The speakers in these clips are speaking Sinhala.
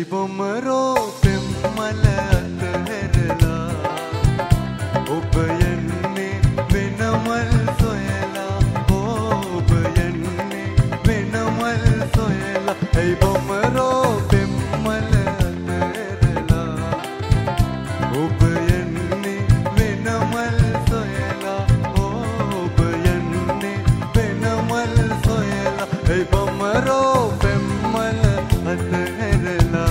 ඇයි බොමරෝ පෙම්මල අතහැරලා ඔබ යන්නේ වෙනමල් සොයලා ඔබ යන්නේ වෙනමල් සොයලා ඇයි බොමරෝ පෙම්මල අතහැරලා ඔබ යන්නේ වෙනමල් සොයලා ඔබ යන්නේ වෙනමල් සොයලා ඇයි බොමරෝ පෙම්මල අතහැරලා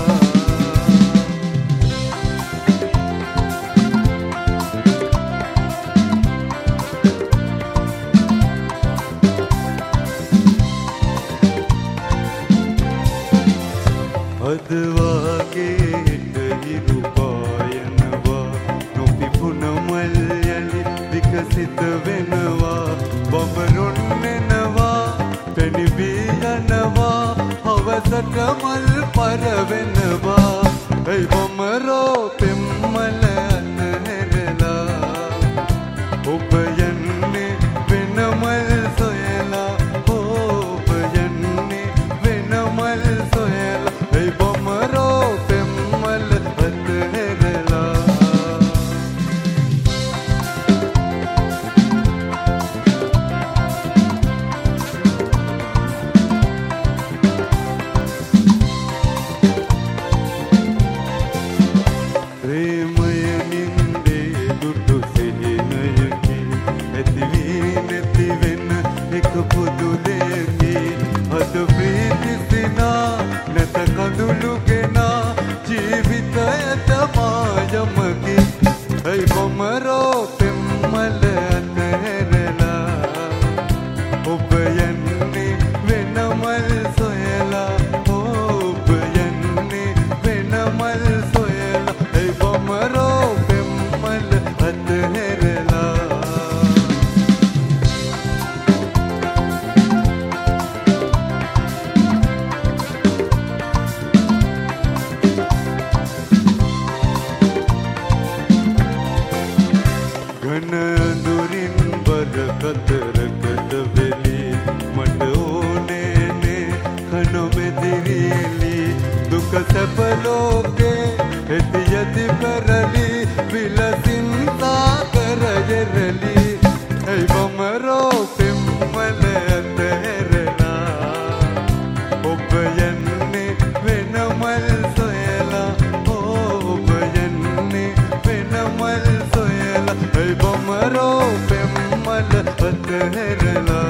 අදවාගේ හිරු පායනවා නොපිපුන මල් යලි විකසිත වෙනවා බඹරුන් එනවා පැණිවී යනවා හවසට මල් පරවෙනවා ඇයි බොමරෝ පෙම්මල අතහැරලා ඔබ යන්නේ වෙනමල් සොයලා ඔබ යන්නේ වෙනමල් සොයලා ඇයි බොමරෝ පෙම්මල අතහැරලා ප්‍රේමය නින්දේ දුටු සිහිනයකි ඇතිවී නැති වෙන එක පොදු දෙයකි අද ප්‍රීති සිනා නැත කඳුළු ගෙනා ජීවිතයට මායමකි ඇයි බොමරෝ පෙම්මල අතහැරලා ඔබ යන්නේ වෙනමල් සොයලා ඔබ යන්නේ වෙනමල් සොයලා ඇයි බොමරෝ පෙම්මල අතහැරලා ඝන අඳුරින් බර කතරකට වෙලි මට ඕනේ නේ කන මෙදිරිලි දුක සැප ලෝකේ හෙති යති පෙරලි විලසින් සාකර යෙරලි ඇයි බොමරෝ පෙම්මල අතහැරලා ඔබ යන්නේ වෙනමල් සොයලා ඔබ යන්නේ වෙනමල් සොයලා ඇයි බොමරෝ පෙම්මල අතහැරලා